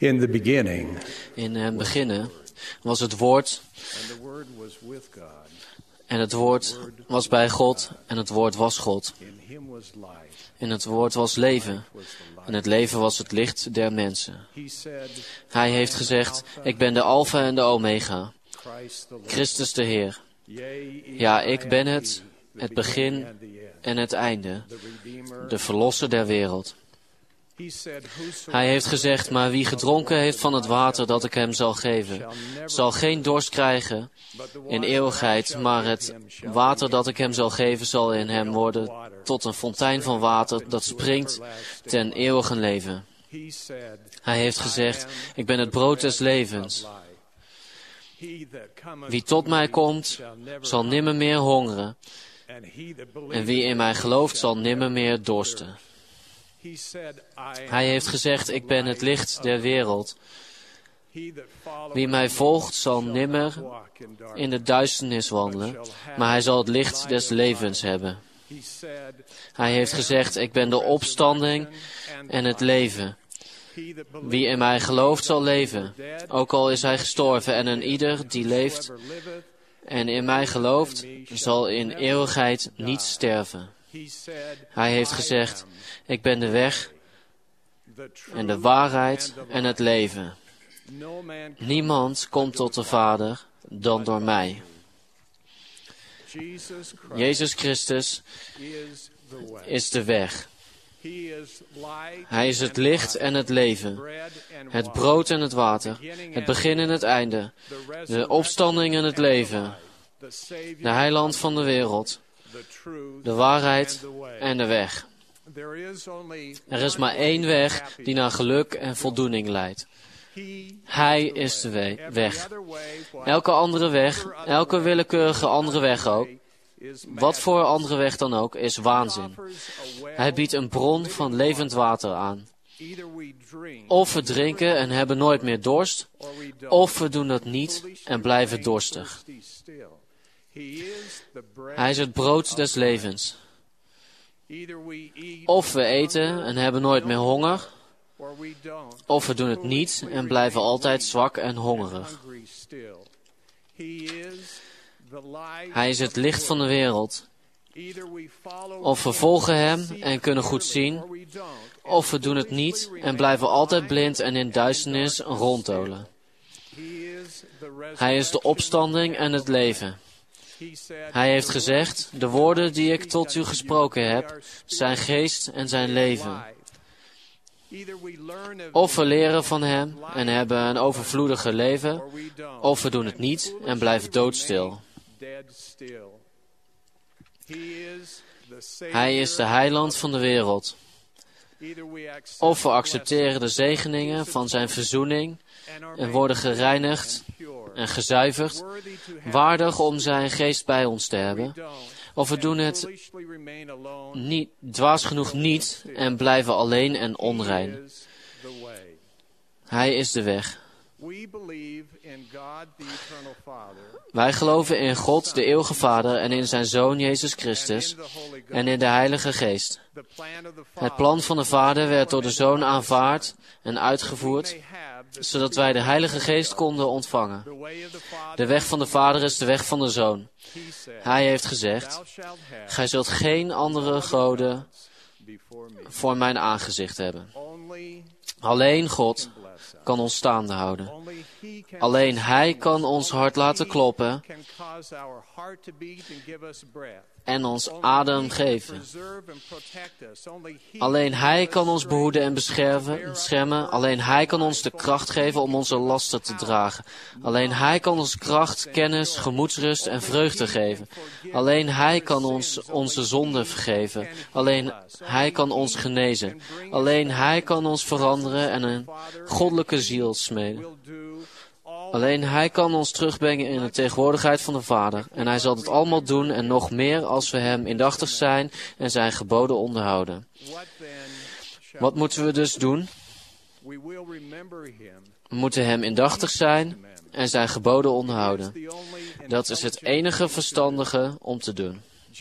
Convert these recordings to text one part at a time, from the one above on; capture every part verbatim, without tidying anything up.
In the beginning. In het beginnen was het woord. And the word was with God. En het woord was bij God. En het woord was God. In him was life. En het woord was leven. En het leven was het licht der mensen. He said, Hij heeft gezegd, ik ben de Alpha en de Omega. Christ the Lord. Christus de Heer. Yea, Ja, even ik I ben am het, he, het the begin beginning and the end, en het einde. the Redeemer. De verlosser der wereld. He said, Hij heeft gezegd, maar wie gedronken heeft van het water dat ik hem zal geven, zal geen dorst krijgen in eeuwigheid, maar het water dat ik hem zal geven zal in hem worden tot een fontein van water dat springt ten eeuwige leven. Hij heeft gezegd, ik ben het brood des levens. Wie tot mij komt, zal nimmer meer hongeren, en wie in mij gelooft, zal nimmer meer dorsten. Hij heeft gezegd, ik ben het licht der wereld. Wie mij volgt, zal nimmer in de duisternis wandelen, maar hij zal het licht des levens hebben. Hij heeft gezegd, ik ben de opstanding en het leven. Wie in mij gelooft, zal leven, ook al is hij gestorven. En een ieder die leeft en in mij gelooft, zal in eeuwigheid niet sterven. Hij heeft gezegd, ik ben de weg en de waarheid en het leven. Niemand komt tot de Vader dan door mij. Jezus Christus is de weg. Hij is het licht en het leven, het brood en het water, het begin en het einde, de opstanding en het leven, de heiland van de wereld, de waarheid en de weg. Er is maar één weg die naar geluk en voldoening leidt. Hij is de we- weg. Elke andere weg, elke willekeurige andere weg ook, wat voor andere weg dan ook, is waanzin. Hij biedt een bron van levend water aan. Of we drinken en hebben nooit meer dorst, of we doen dat niet en blijven dorstig. Hij is het brood des levens. Of we eten en hebben nooit meer honger, of we doen het niet en blijven altijd zwak en hongerig. Hij is het licht van de wereld. Of we volgen hem en kunnen goed zien, of we doen het niet en blijven altijd blind en in duisternis ronddolen. Hij is de opstanding en het leven. Hij heeft gezegd, de woorden die ik tot u gesproken heb, zijn geest en zijn leven. Of we leren van hem en hebben een overvloedige leven, of we doen het niet en blijven doodstil. Hij is de heiland van de wereld. Of we accepteren de zegeningen van zijn verzoening en worden gereinigd en gezuiverd, waardig om zijn geest bij ons te hebben. Of we doen het niet, dwaas genoeg niet en blijven alleen en onrein. Hij is de weg. Wij geloven in God, de eeuwige Vader, en in zijn Zoon Jezus Christus, en in de Heilige Geest. Het plan van de Vader werd door de Zoon aanvaard en uitgevoerd, zodat wij de Heilige Geest konden ontvangen. De weg van de Vader is de weg van de Zoon. Hij heeft gezegd, gij zult geen andere goden voor mijn aangezicht hebben. Alleen God kan ons staande houden. Alleen Hij kan ons hart laten kloppen en ons adem geven. Alleen Hij kan ons behoeden en beschermen. Alleen Hij kan ons de kracht geven om onze lasten te dragen. Alleen Hij kan ons kracht, kennis, gemoedsrust en vreugde geven. Alleen Hij kan ons onze zonden vergeven. Alleen Hij kan ons genezen. Alleen Hij kan ons veranderen en een goddelijke ziel smeden. Alleen Hij kan ons terugbrengen in de tegenwoordigheid van de Vader. En Hij zal het allemaal doen en nog meer als we Hem indachtig zijn en zijn geboden onderhouden. Wat moeten we dus doen? We moeten Hem indachtig zijn en zijn geboden onderhouden. Dat is het enige verstandige om te doen.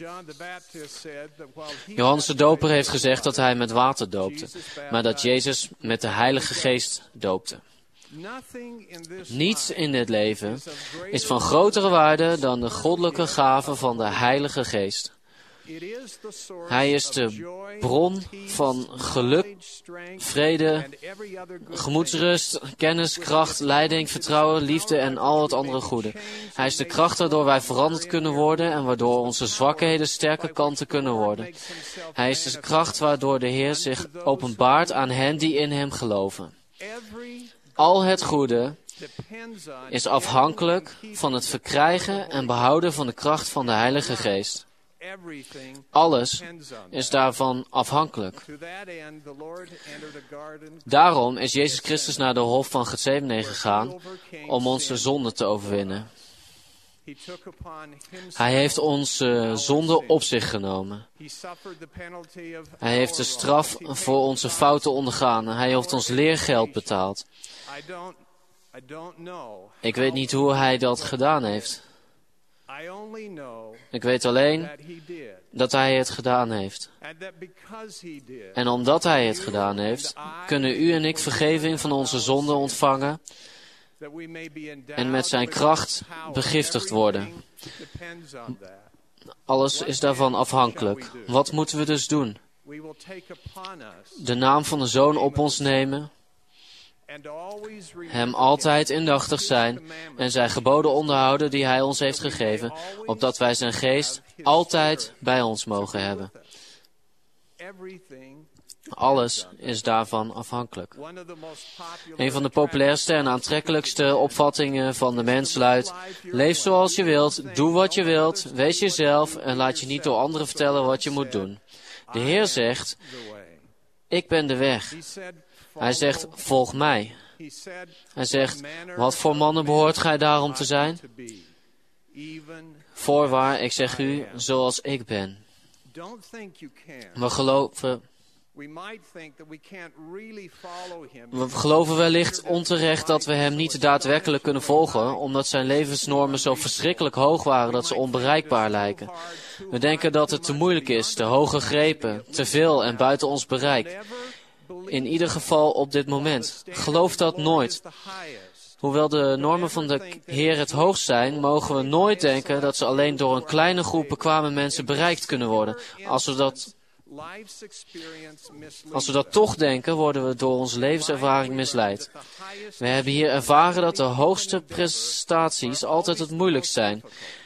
Johannes de Doper heeft gezegd dat hij met water doopte, maar dat Jezus met de Heilige Geest doopte. Niets in dit leven is van grotere waarde dan de goddelijke gave van de Heilige Geest. Hij is de bron van geluk, vrede, gemoedsrust, kennis, kracht, leiding, vertrouwen, liefde en al het andere goede. Hij is de kracht waardoor wij veranderd kunnen worden en waardoor onze zwakheden sterke kanten kunnen worden. Hij is de kracht waardoor de Heer zich openbaart aan hen die in hem geloven. Al het goede is afhankelijk van het verkrijgen en behouden van de kracht van de Heilige Geest. Alles is daarvan afhankelijk. Daarom is Jezus Christus naar de hof van Getsemane gegaan om onze zonde te overwinnen. Hij heeft onze zonde op zich genomen. Hij heeft de straf voor onze fouten ondergaan. Hij heeft ons leergeld betaald. Ik weet niet hoe hij dat gedaan heeft. Ik weet alleen dat hij het gedaan heeft. En omdat hij het gedaan heeft, kunnen u en ik vergeving van onze zonden ontvangen en met zijn kracht begiftigd worden. Alles is daarvan afhankelijk. Wat moeten we dus doen? De naam van de Zoon op ons nemen, hem altijd indachtig zijn en zijn geboden onderhouden die hij ons heeft gegeven, opdat wij zijn geest altijd bij ons mogen hebben. Alles is daarvan afhankelijk. Een van de populairste en aantrekkelijkste opvattingen van de mens luidt: leef zoals je wilt, doe wat je wilt, wees jezelf en laat je niet door anderen vertellen wat je moet doen. De Heer zegt: ik ben de weg. Hij zegt: volg mij. Hij zegt: wat voor mannen behoort gij daarom te zijn? Voorwaar, ik zeg u, zoals ik ben. We geloven... We geloven wellicht onterecht dat we hem niet daadwerkelijk kunnen volgen, omdat zijn levensnormen zo verschrikkelijk hoog waren dat ze onbereikbaar lijken. We denken dat het te moeilijk is, te hoog gegrepen, te veel en buiten ons bereik. In ieder geval op dit moment. Geloof dat nooit. Hoewel de normen van de Heer het hoogst zijn, mogen we nooit denken dat ze alleen door een kleine groep bekwame mensen bereikt kunnen worden. Als we dat, als we dat toch denken, worden we door onze levenservaring misleid. We hebben hier ervaren dat de hoogste prestaties altijd het moeilijkst zijn.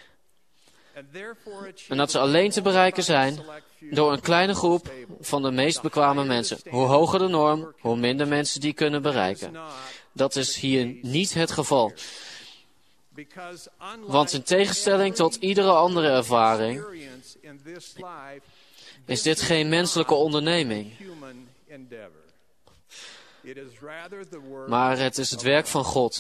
En dat ze alleen te bereiken zijn door een kleine groep van de meest bekwame mensen. Hoe hoger de norm, hoe minder mensen die kunnen bereiken. Dat is hier niet het geval. Want in tegenstelling tot iedere andere ervaring is dit geen menselijke onderneming. Maar het is het werk van God.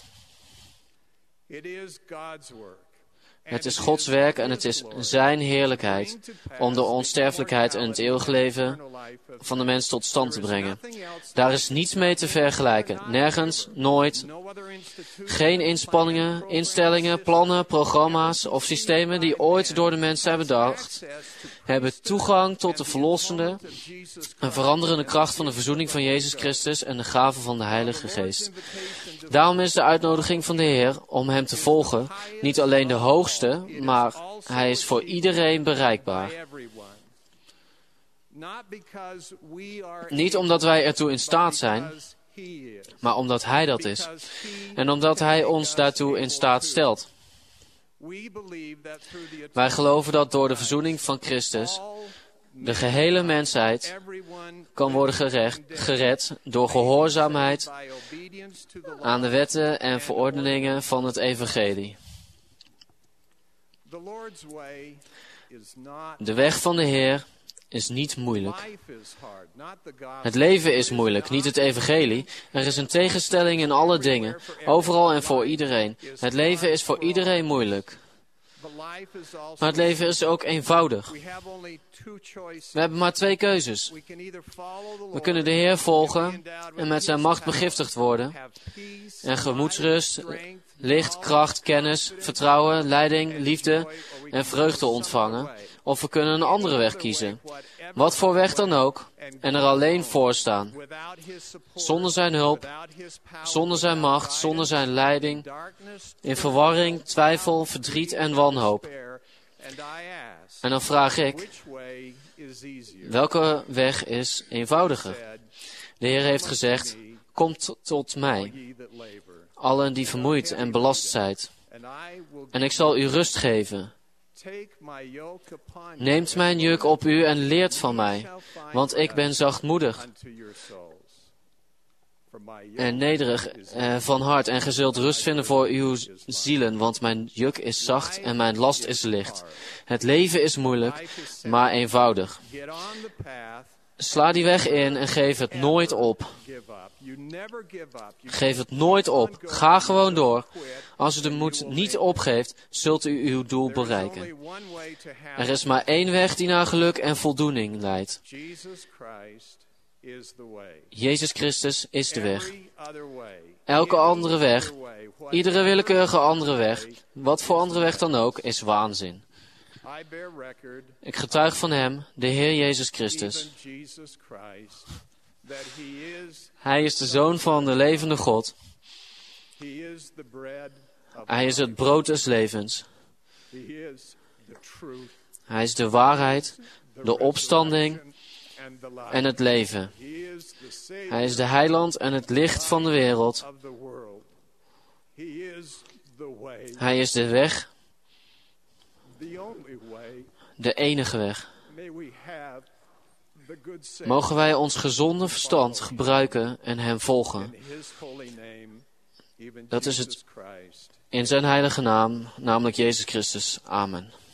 Het is Gods werk en het is zijn heerlijkheid om de onsterfelijkheid en het eeuwig leven van de mens tot stand te brengen. Daar is niets mee te vergelijken. Nergens, nooit. Geen inspanningen, instellingen, plannen, programma's of systemen die ooit door de mens zijn bedacht, hebben toegang tot de verlossende en veranderende kracht van de verzoening van Jezus Christus en de gave van de Heilige Geest. Daarom is de uitnodiging van de Heer om hem te volgen niet alleen de hoogste, maar hij is voor iedereen bereikbaar. Niet omdat wij ertoe in staat zijn, maar omdat hij dat is. En omdat hij ons daartoe in staat stelt. Wij geloven dat door de verzoening van Christus de gehele mensheid kan worden gerecht, gered door gehoorzaamheid aan de wetten en verordeningen van het evangelie. De weg van de Heer is niet moeilijk. Het leven is moeilijk, niet het evangelie. Er is een tegenstelling in alle dingen, overal en voor iedereen. Het leven is voor iedereen moeilijk. Maar het leven is ook eenvoudig. We hebben maar twee keuzes. We kunnen de Heer volgen en met zijn macht begiftigd worden. En gemoedsrust, licht, kracht, kennis, vertrouwen, leiding, liefde en vreugde ontvangen. of we kunnen een andere weg kiezen. Wat voor weg dan ook, en er alleen voor staan. Zonder zijn hulp, zonder zijn macht, zonder zijn leiding, in verwarring, twijfel, verdriet en wanhoop. En dan vraag ik, welke weg is eenvoudiger? De Heer heeft gezegd, kom t- tot mij, allen die vermoeid en belast zijt, en ik zal u rust geven. Neemt mijn juk op u en leert van mij, want ik ben zachtmoedig en nederig eh, van hart, en ge zult rust vinden voor uw zielen, want mijn juk is zacht en mijn last is licht. Het leven is moeilijk, maar eenvoudig. Sla die weg in en geef het nooit op. Geef het nooit op. Ga gewoon door. Als u de moed niet opgeeft, zult u uw doel bereiken. Er is maar één weg die naar geluk en voldoening leidt. Jezus Christus is de weg. Elke andere weg, iedere willekeurige andere weg, wat voor andere weg dan ook, is waanzin. Ik getuig van Hem, de Heer Jezus Christus. Hij is de Zoon van de levende God. Hij is het brood des levens. Hij is de waarheid, de opstanding en het leven. Hij is de heiland en het licht van de wereld. Hij is de weg, de enige weg. Mogen wij ons gezonde verstand gebruiken en Hem volgen. Dat is het in zijn heilige naam, namelijk Jezus Christus. Amen.